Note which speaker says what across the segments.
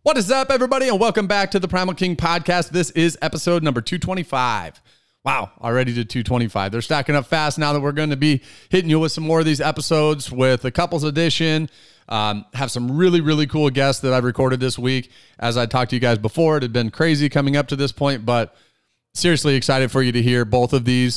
Speaker 1: What is up, everybody, and welcome back to the Primal King Podcast. This is episode number 225. Wow, already to 225. They're stacking up fast now that we're going to be hitting you with some more of these episodes with the couples edition. Have some really, really cool guests that I've recorded this week. As I talked to you guys before, it had been crazy coming up to this point, but seriously excited for you to hear both of these.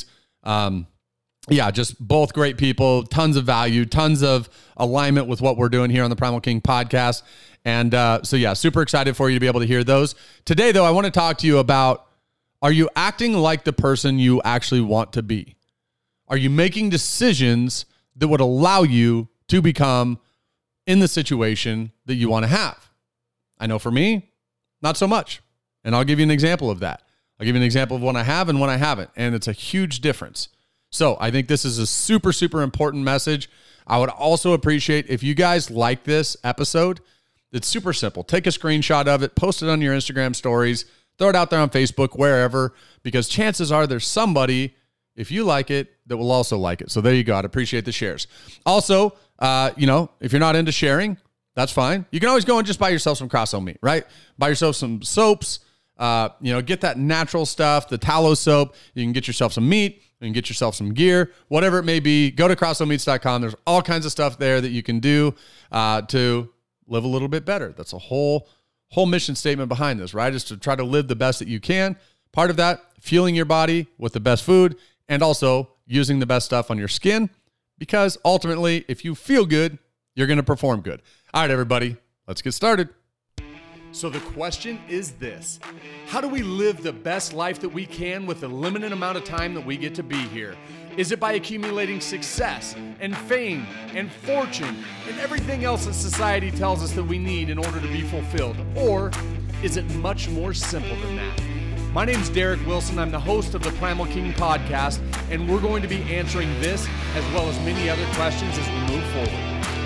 Speaker 1: Just both great people, tons of value, tons of alignment with what we're doing here on the Primal King Podcast. And super excited for you to be able to hear those. Today, though, I want to talk to you about, are you acting like the person you actually want to be? Are you making decisions that would allow you to become in the situation that you want to have? I know for me, not so much. And I'll give you an example of that. I'll give you an example of when I have and when I haven't. And it's a huge difference. So I think this is a super, super important message. I would also appreciate if you guys like this episode. It's super simple. Take a screenshot of it, post it on your Instagram stories, throw it out there on Facebook, wherever, because chances are there's somebody, if you like it, that will also like it. So there you go. I'd appreciate the shares. Also, if you're not into sharing, that's fine. You can always go and just buy yourself some Crosso meat, right? Buy yourself some soaps, get that natural stuff, the tallow soap. You can get yourself some meat. You can get yourself some gear, whatever it may be. Go to crossomeats.com. There's all kinds of stuff there that you can do to live a little bit better. That's a whole mission statement behind this, right? Is to try to live the best that you can. Part of that, fueling your body with the best food and also using the best stuff on your skin, because ultimately, if you feel good, you're going to perform good. All right, everybody, let's get started. So the question is this: how do we live the best life that we can with the limited amount of time that we get to be here? Is it by accumulating success and fame and fortune and everything else that society tells us that we need in order to be fulfilled? Or is it much more simple than that? My name's Derek Wilson. I'm the host of the Primal King Podcast, and we're going to be answering this as well as many other questions as we move forward.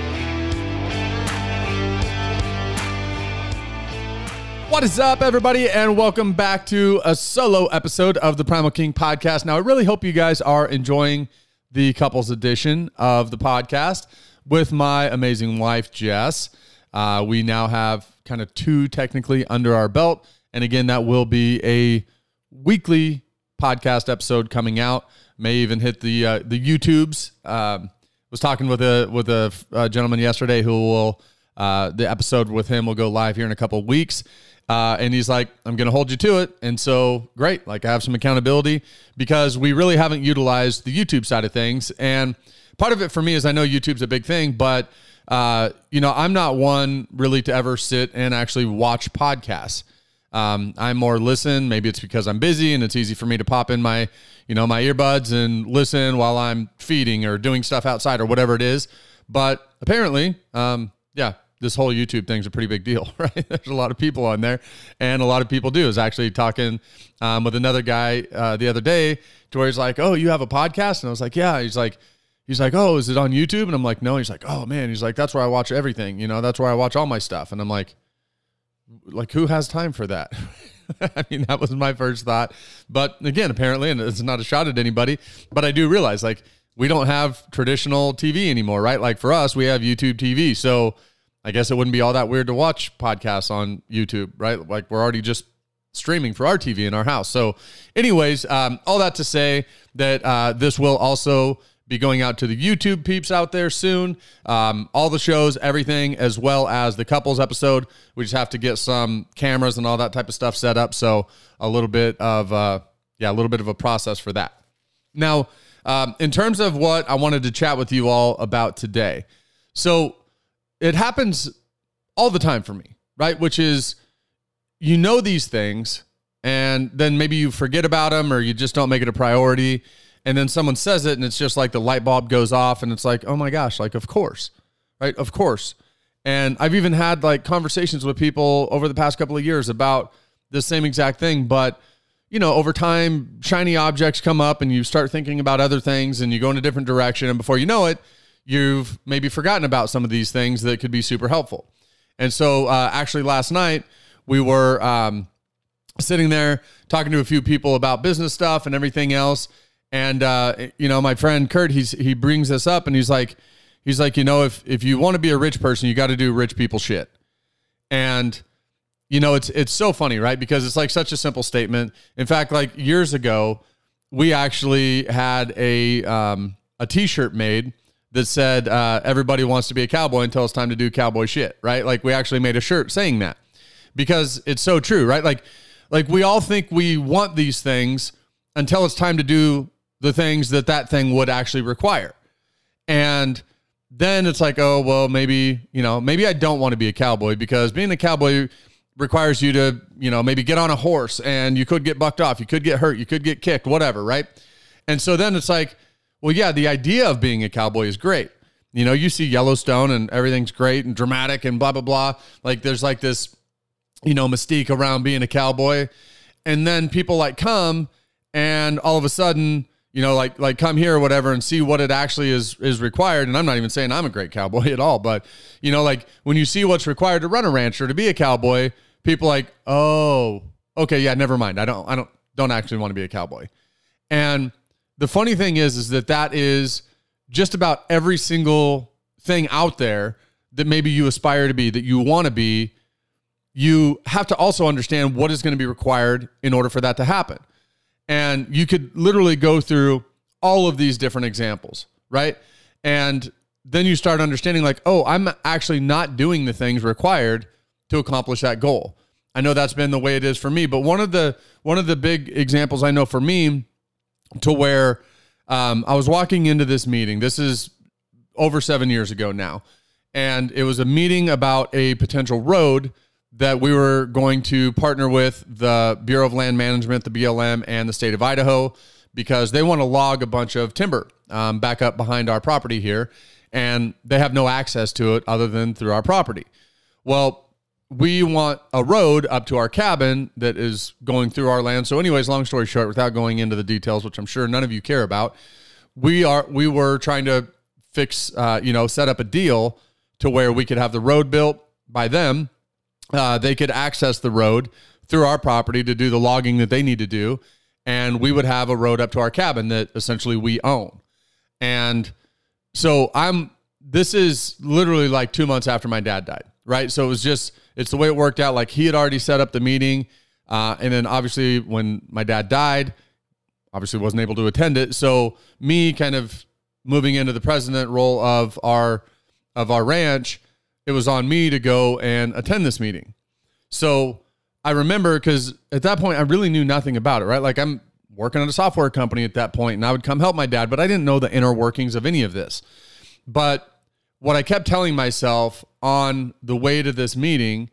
Speaker 1: What is up, everybody, and welcome back to a solo episode of the Primal King Podcast. Now, I really hope you guys are enjoying the couples edition of the podcast with my amazing wife, Jess. We now have kind of 2 technically under our belt, and again, that will be a weekly podcast episode coming out. May even hit the YouTubes. Was talking with a gentleman yesterday who will the episode with him will go live here in a couple of weeks. And he's like, I'm going to hold you to it. And so great. Like, I have some accountability because we really haven't utilized the YouTube side of things. And part of it for me is I know YouTube's a big thing, but, I'm not one really to ever sit and actually watch podcasts. I more listen. Maybe it's because I'm busy and it's easy for me to pop in my earbuds and listen while I'm feeding or doing stuff outside or whatever it is. But apparently, this whole YouTube thing's a pretty big deal, right? There's a lot of people on there, and a lot of people do. I was actually talking with another guy the other day to where he's like, "Oh, you have a podcast?" And I was like, "Yeah." He's like, "Oh, is it on YouTube?" And I'm like, "No." He's like, "Oh man." He's like, "That's where I watch everything. That's where I watch all my stuff." And I'm like, who has time for that? I mean, that was my first thought. But again, apparently, and it's not a shot at anybody, but I do realize, like, we don't have traditional TV anymore, right? Like, for us, we have YouTube TV. So I guess it wouldn't be all that weird to watch podcasts on YouTube, right? Like, we're already just streaming for our TV in our house. So anyways, all that to say that this will also be going out to the YouTube peeps out there soon. All the shows, everything, as well as the couples episode. We just have to get some cameras and all that type of stuff set up. So a little bit of a process for that. Now, in terms of what I wanted to chat with you all about today. So it happens all the time for me, right? Which is, these things, and then maybe you forget about them or you just don't make it a priority. And then someone says it and it's just like the light bulb goes off and it's like, oh my gosh, like, of course, right? Of course. And I've even had like conversations with people over the past couple of years about the same exact thing. But, over time, shiny objects come up and you start thinking about other things and you go in a different direction. And before you know it, you've maybe forgotten about some of these things that could be super helpful. And so actually last night we were sitting there talking to a few people about business stuff and everything else. And, my friend Kurt, he brings this up and he's like, if you want to be a rich person, you got to do rich people shit. And it's so funny, right? Because it's like such a simple statement. In fact, like years ago, we actually had a t-shirt made that said, everybody wants to be a cowboy until it's time to do cowboy shit, right? Like we actually made a shirt saying that because it's so true, right? Like we all think we want these things until it's time to do the things that thing would actually require. And then it's like, oh, well, maybe I don't want to be a cowboy because being a cowboy requires you to, maybe get on a horse and you could get bucked off. You could get hurt. You could get kicked, whatever. Right. And so then it's like, well, yeah, the idea of being a cowboy is great. You see Yellowstone and everything's great and dramatic and blah, blah, blah. Like there's like this, mystique around being a cowboy. And then people like come and all of a sudden, like come here or whatever and see what it actually is required. And I'm not even saying I'm a great cowboy at all, but like when you see what's required to run a ranch or to be a cowboy, people like, oh, okay. Yeah. Never mind. I don't actually want to be a cowboy. And the funny thing is that is just about every single thing out there that maybe you aspire to be, that you want to be. You have to also understand what is going to be required in order for that to happen. And you could literally go through all of these different examples, right? And then you start understanding like, oh, I'm actually not doing the things required to accomplish that goal. I know that's been the way it is for me, but one of the big examples I know for me to where I was walking into this meeting, this is over 7 years ago now, and it was a meeting about a potential road that we were going to partner with the Bureau of Land Management, the BLM, and the state of Idaho, because they want to log a bunch of timber back up behind our property here, and they have no access to it other than through our property. Well, we want a road up to our cabin that is going through our land. So anyways, long story short, without going into the details, which I'm sure none of you care about, we were trying to fix, set up a deal to where we could have the road built by them. They could access the road through our property to do the logging that they need to do. And we would have a road up to our cabin that essentially we own. And so this is literally like 2 months after my dad died, right? So it's the way it worked out. Like he had already set up the meeting. And then obviously when my dad died, obviously wasn't able to attend it. So me kind of moving into the president role of our ranch, it was on me to go and attend this meeting. So I remember, because at that point I really knew nothing about it, right? Like I'm working at a software company at that point and I would come help my dad, but I didn't know the inner workings of any of this. But what I kept telling myself on the way to this meeting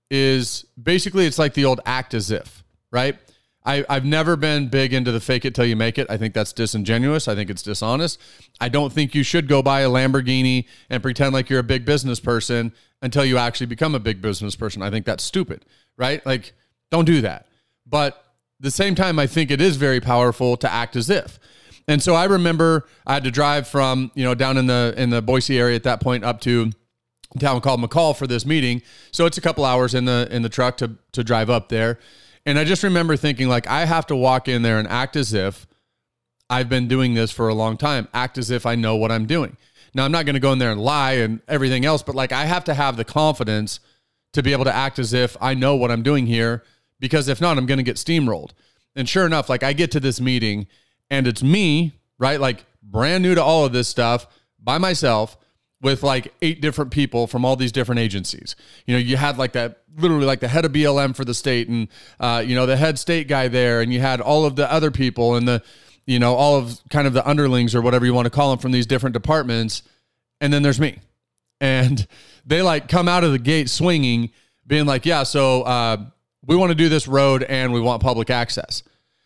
Speaker 1: is basically it's like the old act as if, right? I've never been big into the fake it till you make it. I think that's disingenuous. I think it's dishonest. I don't think you should go buy a Lamborghini and pretend like you're a big business person until you actually become a big business person. I think that's stupid, right? Like, don't do that. But at the same time, I think it is very powerful to act as if. And so I remember I had to drive from, down in the Boise area at that point up to a town called McCall for this meeting. So it's a couple hours in the truck to drive up there. And I just remember thinking, like, I have to walk in there and act as if I've been doing this for a long time, act as if I know what I'm doing. Now, I'm not going to go in there and lie and everything else, but like I have to have the confidence to be able to act as if I know what I'm doing here, because if not, I'm going to get steamrolled. And sure enough, like I get to this meeting and it's me, right? Like brand new to all of this stuff by myself, with like 8 different people from all these different agencies. You had like that, literally like the head of BLM for the state and, the head state guy there. And you had all of the other people and all of kind of the underlings or whatever you want to call them from these different departments. And then there's me. And they like come out of the gate swinging, being like, yeah, so we want to do this road and we want public access.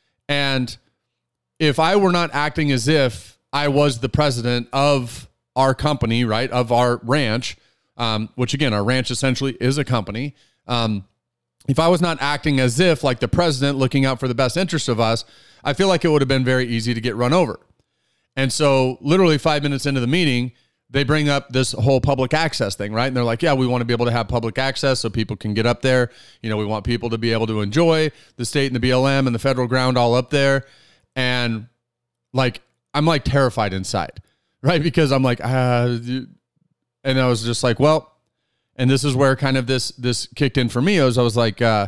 Speaker 1: And if I were not acting as if I was the president of our company, right, of our ranch, which again, our ranch essentially is a company. If I was not acting as if like the president looking out for the best interest of us, I feel like it would have been very easy to get run over. And so literally 5 minutes into the meeting, they bring up this whole public access thing, right? And they're like, yeah, we want to be able to have public access so people can get up there. We want people to be able to enjoy the state and the BLM and the federal ground all up there. And like, I'm like terrified inside. Right? Because I'm like, and I was just like, well, And this is where kind of this kicked in for me. I was like, no.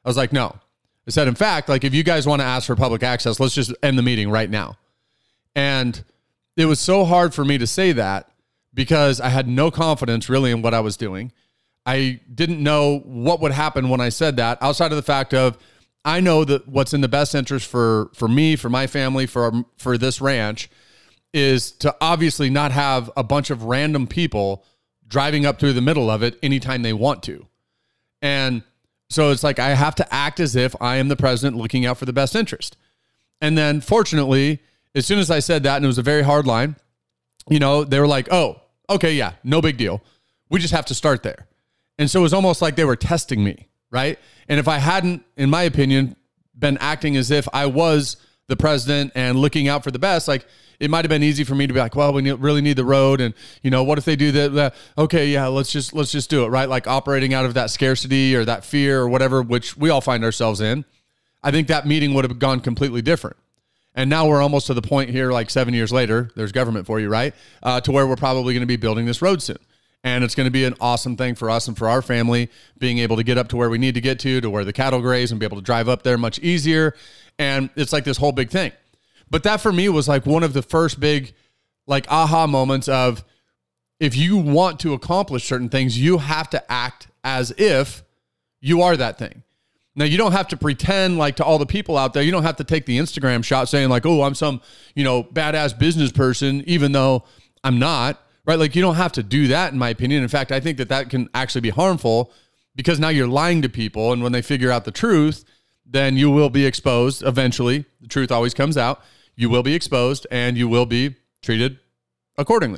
Speaker 1: I said, in fact, like if you guys want to ask for public access, let's just end the meeting right now. And it was so hard for me to say that because I had no confidence really in what I was doing. I didn't know what would happen when I said that, outside of the fact of I know that what's in the best interest for me, for my family, for this ranch is to obviously not have a bunch of random people driving up through the middle of it anytime they want to. And so it's like I have to act as if I am the president looking out for the best interest. And then fortunately, as soon as I said that, and it was a very hard line, they were like, oh, okay, yeah, no big deal. We just have to start there. And so it was almost like they were testing me, right? And if I hadn't, in my opinion, been acting as if I was the president and looking out for the best, like it might have been easy for me to be like, well, we really need the road. And, what if they do that? Okay, yeah, let's just do it, right? Like operating out of that scarcity or that fear or whatever, which we all find ourselves in. I think that meeting would have gone completely different. And now we're almost to the point here, like 7 years later, there's government for you, right? To where we're probably going to be building this road soon. And it's going to be an awesome thing for us and for our family, being able to get up to where we need to get to where the cattle graze and be able to drive up there much easier. And it's like this whole big thing. But that for me was like one of the first big like aha moments of if you want to accomplish certain things, you have to act as if you are that thing. Now, you don't have to pretend like to all the people out there, you don't have to take the Instagram shot saying like, oh, I'm some, badass business person, even though I'm not, right? Like you don't have to do that in my opinion. In fact, I think that can actually be harmful because now you're lying to people. And when they figure out the truth, then you will be exposed. Eventually, the truth always comes out. You will be exposed and you will be treated accordingly.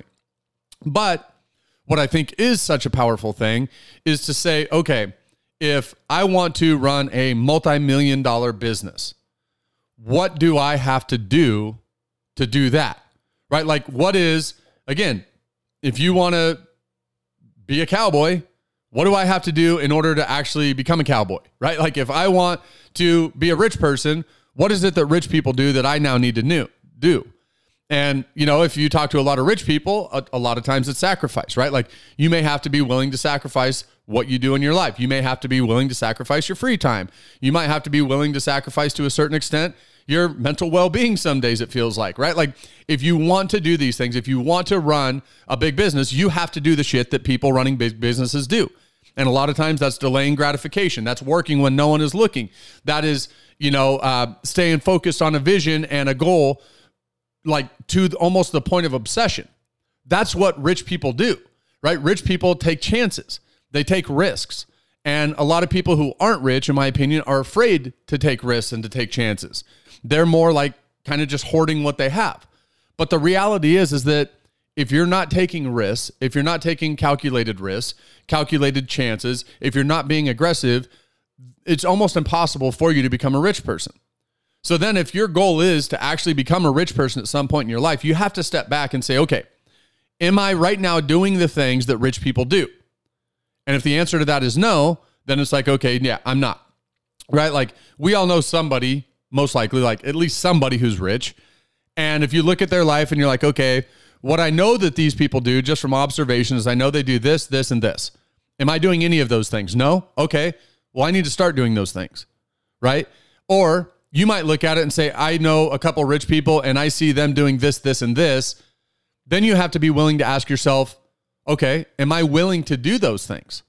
Speaker 1: But what I think is such a powerful thing is to say, okay, if I want to run a multi-million-dollar business, what do I have to do that? Right? Like again, if you want to be a cowboy, what do I have to do in order to actually become a cowboy? Right? Like if I want to be a rich person, what is it that rich people do that I now need to do? And, if you talk to a lot of rich people, a lot of times it's sacrifice, right? Like you may have to be willing to sacrifice what you do in your life. You may have to be willing to sacrifice your free time. You might have to be willing to sacrifice to a certain extent your mental well-being some days, it feels like, right? Like if you want to do these things, if you want to run a big business, you have to do the shit that people running big businesses do. And a lot of times that's delaying gratification. That's working when no one is looking. That is, staying focused on a vision and a goal, like to almost the point of obsession. That's what rich people do, right? Rich people take chances. They take risks. And a lot of people who aren't rich, in my opinion, are afraid to take risks and to take chances. They're more like kind of just hoarding what they have. But the reality is that if you're not taking risks, if you're not taking calculated risks, calculated chances, if you're not being aggressive, it's almost impossible for you to become a rich person. So then if your goal is to actually become a rich person at some point in your life, you have to step back and say, okay, am I right now doing the things that rich people do? And if the answer to that is no, then it's like, okay, yeah, I'm not, right? Like we all know somebody, most likely, like at least somebody who's rich. And if you look at their life and you're like, okay, what I know that these people do just from observation is I know they do this, this, and this. Am I doing any of those things? No? Okay. Well, I need to start doing those things, right? Or you might look at it and say, I know a couple rich people and I see them doing this, this, and this. Then you have to be willing to ask yourself, okay, am I willing to do those things?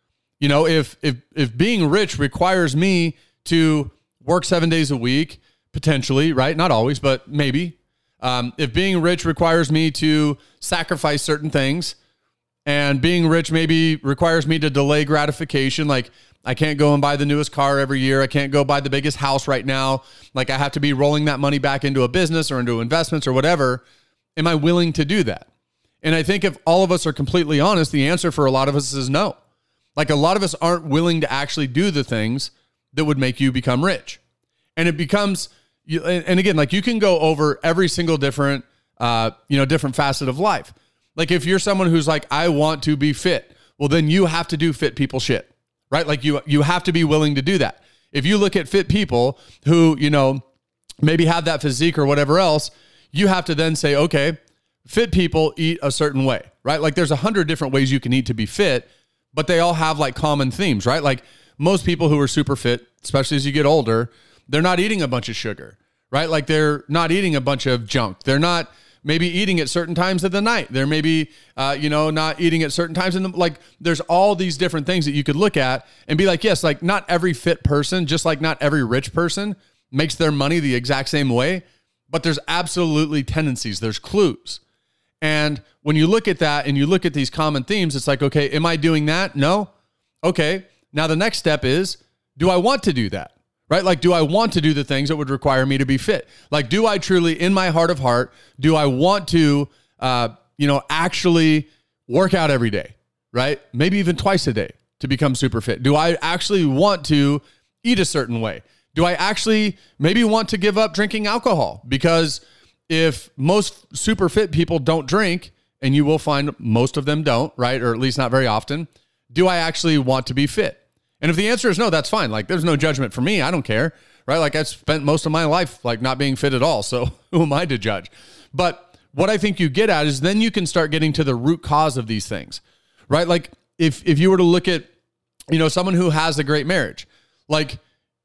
Speaker 1: If being rich requires me to work 7 days a week, potentially, right? Not always, but maybe. If being rich requires me to sacrifice certain things, and being rich maybe requires me to delay gratification, like I can't go and buy the newest car every year. I can't go buy the biggest house right now. Like I have to be rolling that money back into a business or into investments or whatever. Am I willing to do that? And I think if all of us are completely honest, the answer for a lot of us is no. Like a lot of us aren't willing to actually do the things that would make you become rich. And it becomes, and again, like you can go over every single different facet of life. Like if you're someone who's like, I want to be fit, well, then you have to do fit people shit, right? Like you have to be willing to do that. If you look at fit people who, maybe have that physique or whatever else, you have to then say, okay, fit people eat a certain way, right? Like there's 100 different ways you can eat to be fit, but they all have like common themes, right? Like most people who are super fit, especially as you get older, they're not eating a bunch of sugar, right? Like they're not eating a bunch of junk. They're not maybe eating at certain times of the night. They're maybe, not eating at certain times in the, like there's all these different things that you could look at and be like, yes, like not every fit person, just like not every rich person makes their money the exact same way, but there's absolutely tendencies, there's clues. And when you look at that and you look at these common themes, it's like, okay, am I doing that? No. Okay. Now the next step is, do I want to do that? Right? Like, do I want to do the things that would require me to be fit? Like, do I truly, in my heart of heart, do I want to, actually work out every day, right? Maybe even twice a day to become super fit. Do I actually want to eat a certain way? Do I actually maybe want to give up drinking alcohol? Because if most super fit people don't drink, and you will find most of them don't, right? Or at least not very often. Do I actually want to be fit? And if the answer is no, that's fine. Like there's no judgment for me. I don't care, right? Like I spent most of my life like not being fit at all. So who am I to judge? But what I think you get at is then you can start getting to the root cause of these things, right? Like if you were to look at, someone who has a great marriage, like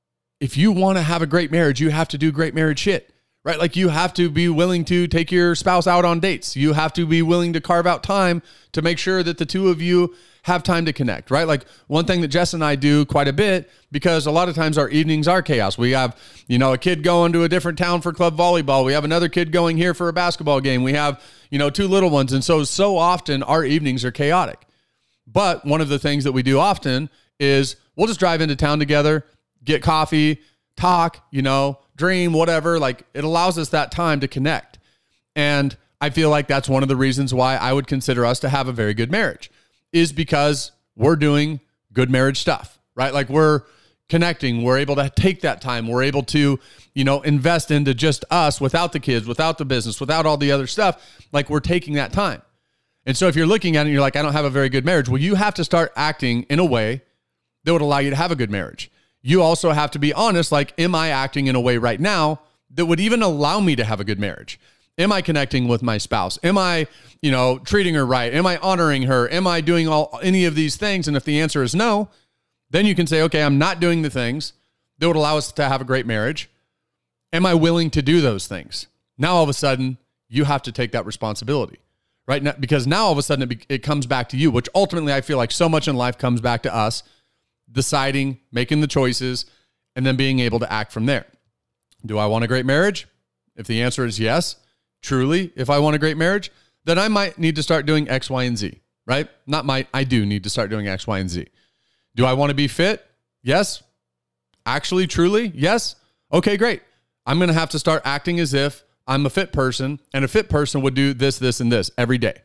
Speaker 1: if you want to have a great marriage, you have to do great marriage shit, right? Like you have to be willing to take your spouse out on dates. You have to be willing to carve out time to make sure that the two of you have time to connect, right? Like one thing that Jess and I do quite a bit, because a lot of times our evenings are chaos. We have, a kid going to a different town for club volleyball. We have another kid going here for a basketball game. We have, two little ones. And so often our evenings are chaotic. But one of the things that we do often is we'll just drive into town together, get coffee, talk, dream, whatever. Like it allows us that time to connect. And I feel like that's one of the reasons why I would consider us to have a very good marriage, is because we're doing good marriage stuff, right? Like we're connecting, we're able to take that time, we're able to, invest into just us without the kids, without the business, without all the other stuff. Like we're taking that time. And so if you're looking at it and you're like, I don't have a very good marriage, well, you have to start acting in a way that would allow you to have a good marriage. You also have to be honest, like, am I acting in a way right now that would even allow me to have a good marriage? Am I connecting with my spouse? Am I, treating her right? Am I honoring her? Am I doing any of these things? And if the answer is no, then you can say, okay, I'm not doing the things that would allow us to have a great marriage. Am I willing to do those things? Now, all of a sudden, you have to take that responsibility, right? Now, because now all of a sudden it comes back to you, which ultimately I feel like so much in life comes back to us deciding, making the choices, and then being able to act from there. Do I want a great marriage? If the answer is yes, truly, if I want a great marriage, then I might need to start doing X, Y, and Z, right? I do need to start doing X, Y, and Z. Do I want to be fit? Yes. Actually, truly, yes. Okay, great. I'm going to have to start acting as if I'm a fit person, and a fit person would do this, this, and this every day.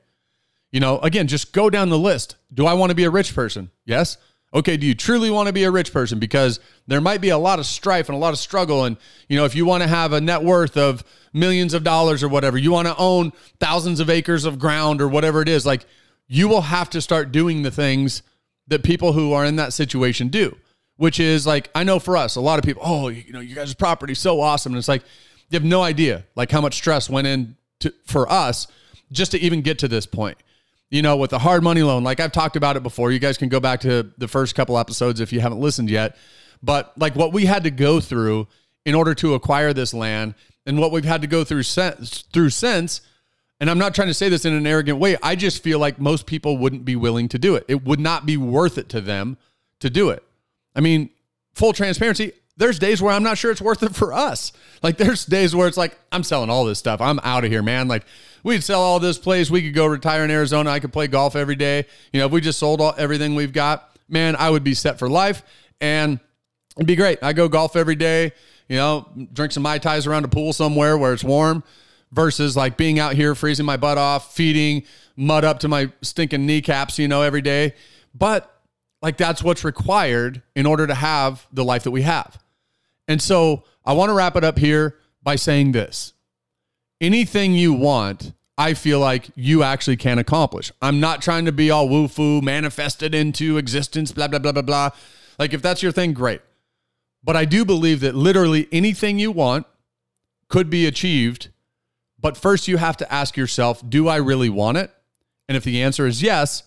Speaker 1: Again, just go down the list. Do I want to be a rich person? Yes. Okay, do you truly want to be a rich person? Because there might be a lot of strife and a lot of struggle. And, if you want to have a net worth of millions of dollars or whatever, you want to own thousands of acres of ground or whatever it is, like you will have to start doing the things that people who are in that situation do, which is like, I know for us, a lot of people, you guys' property is so awesome. And it's like, you have no idea like how much stress went in for us just to even get to this point. With the hard money loan, like I've talked about it before, you guys can go back to the first couple episodes if you haven't listened yet, but like what we had to go through in order to acquire this land and what we've had to go through since, and I'm not trying to say this in an arrogant way, I just feel like most people wouldn't be willing to do it. It would not be worth it to them to do it. I mean, full transparency, there's days where I'm not sure it's worth it for us. Like there's days where it's like, I'm selling all this stuff. I'm out of here, man. Like we'd sell all this place. We could go retire in Arizona. I could play golf every day. If we just sold everything we've got, man, I would be set for life and it'd be great. I go golf every day, drink some Mai Tais around a pool somewhere where it's warm versus like being out here freezing my butt off, feeding mud up to my stinking kneecaps, every day. But like that's what's required in order to have the life that we have. And so I want to wrap it up here by saying this. Anything you want, I feel like you actually can accomplish. I'm not trying to be all woo-foo, manifested into existence, blah, blah, blah, blah, blah. Like if that's your thing, great. But I do believe that literally anything you want could be achieved. But first you have to ask yourself, do I really want it? And if the answer is yes,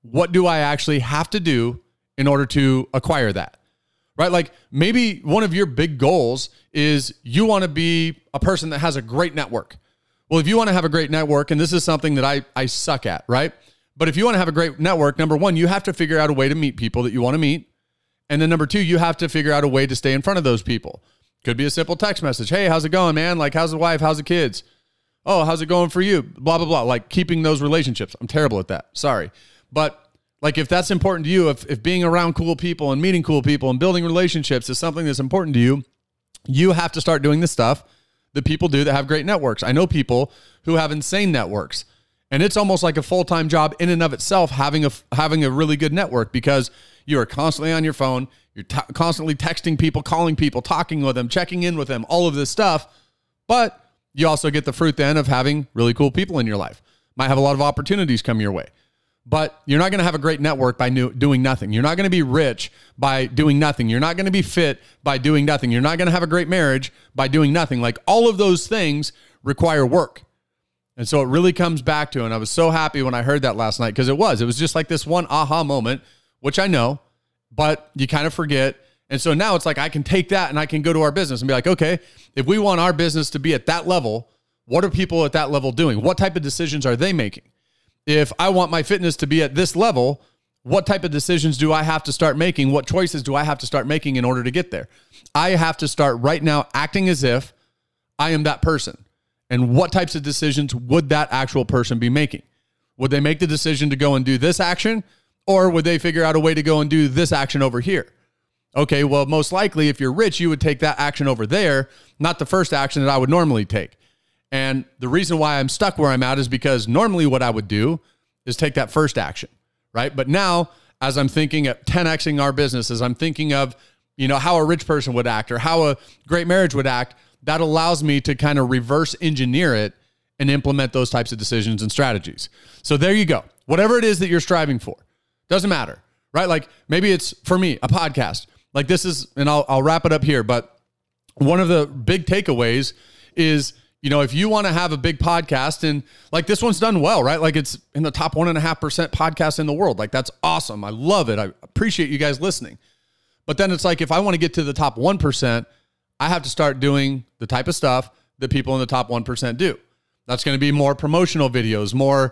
Speaker 1: what do I actually have to do in order to acquire that? Right? Like maybe one of your big goals is you want to be a person that has a great network. Well, if you want to have a great network, and this is something that I suck at, right? But if you want to have a great network, number one, you have to figure out a way to meet people that you want to meet. And then number two, you have to figure out a way to stay in front of those people. Could be a simple text message. Hey, how's it going, man? Like, how's the wife? How's the kids? Oh, how's it going for you? Blah, blah, blah. Like keeping those relationships. I'm terrible at that. Sorry. But like, if that's important to you, if being around cool people and meeting cool people and building relationships is something that's important to you, you have to start doing the stuff that people do that have great networks. I know people who have insane networks, and it's almost like a full-time job in and of itself, having a really good network, because you are constantly on your phone. You're constantly texting people, calling people, talking with them, checking in with them, all of this stuff. But you also get the fruit then of having really cool people in your life. Might have a lot of opportunities come your way. But you're not going to have a great network by doing nothing. You're not going to be rich by doing nothing. You're not going to be fit by doing nothing. You're not going to have a great marriage by doing nothing. Like all of those things require work. And so it really comes back to, and I was so happy when I heard that last night, because it was just like this one aha moment, which I know, but you kind of forget. And so now it's like I can take that and I can go to our business and be like, okay, if we want our business to be at that level, what are people at that level doing? What type of decisions are they making? If I want my fitness to be at this level, what type of decisions do I have to start making? What choices do I have to start making in order to get there? I have to start right now acting as if I am that person. And what types of decisions would that actual person be making? Would they make the decision to go and do this action? Or would they figure out a way to go and do this action over here? Okay, well, most likely if you're rich, you would take that action over there, not the first action that I would normally take. And the reason why I'm stuck where I'm at is because normally what I would do is take that first action, right? But now, as I'm thinking of 10Xing our business, as I'm thinking of, how a rich person would act or how a great marriage would act, that allows me to kind of reverse engineer it and implement those types of decisions and strategies. So there you go. Whatever it is that you're striving for, doesn't matter, right? Like maybe it's, for me, a podcast. Like this is, and I'll wrap it up here, but one of the big takeaways is, if you want to have a big podcast, and like this one's done well, right? Like it's in the top 1.5% podcast in the world. Like that's awesome. I love it. I appreciate you guys listening. But then it's like, if I want to get to the top 1%, I have to start doing the type of stuff that people in the top 1% do. That's going to be more promotional videos, more,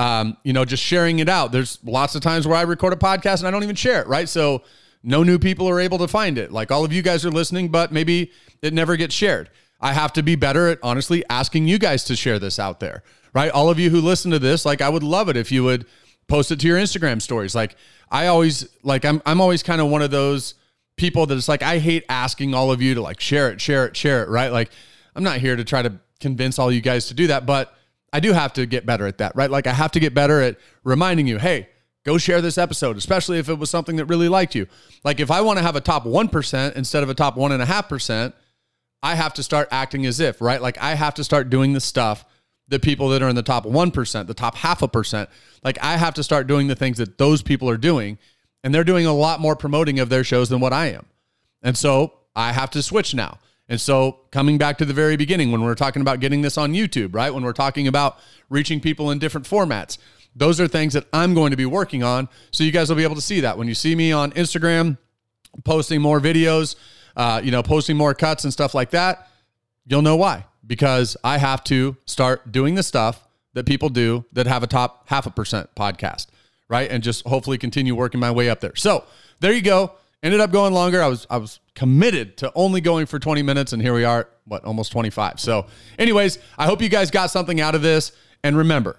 Speaker 1: just sharing it out. There's lots of times where I record a podcast and I don't even share it, right? So no new people are able to find it. Like all of you guys are listening, but maybe it never gets shared. I have to be better at honestly asking you guys to share this out there, right? All of you who listen to this, like I would love it if you would post it to your Instagram stories. Like I always, like I'm always kind of one of those people that it's like, I hate asking all of you to like share it, right? Like I'm not here to try to convince all you guys to do that, but I do have to get better at that, right? Like I have to get better at reminding you, hey, go share this episode, especially if it was something that really liked you. Like if I want to have a top 1% instead of a top 1.5%, I have to start acting as if, right? Like I have to start doing the stuff that people that are in the top 1%, the top 0.5%, like I have to start doing the things that those people are doing. And they're doing a lot more promoting of their shows than what I am. And so I have to switch now. And so coming back to the very beginning, when we're talking about getting this on YouTube, right? When we're talking about reaching people in different formats, those are things that I'm going to be working on. So you guys will be able to see that when you see me on Instagram, posting more videos, posting more cuts and stuff like that, you'll know why. Because I have to start doing the stuff that people do that have a top 0.5% podcast, right? And just hopefully continue working my way up there. So there you go. Ended up going longer. I was committed to only going for 20 minutes, and here we are, almost 25. So anyways, I hope you guys got something out of this. And remember,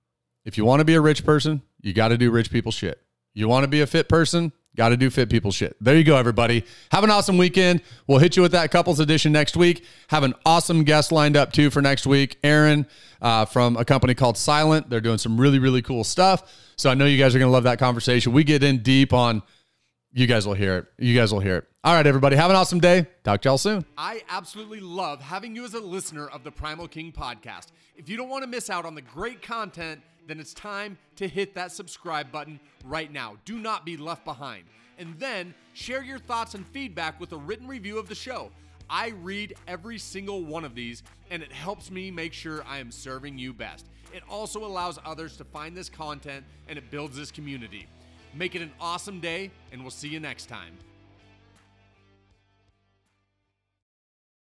Speaker 1: if you want to be a rich person, you got to do rich people shit. You want to be a fit person, got to do fit people shit. There you go, everybody. Have an awesome weekend. We'll hit you with that couples edition next week. Have an awesome guest lined up too for next week. Aaron from a company called Silent. They're doing some really, really cool stuff. So I know you guys are going to love that conversation. We get in deep on, you guys will hear it. You guys will hear it. All right, everybody. Have an awesome day. Talk to y'all soon. I absolutely love having you as a listener of the Primal King podcast. If you don't want to miss out on the great content, then it's time to hit that subscribe button right now. Do not be left behind. And then share your thoughts and feedback with a written review of the show.
Speaker 2: I read every single one of these, and it helps me make sure I am serving you best. It also allows others to find this content, and it builds this community. Make it an awesome day, and we'll see you next time.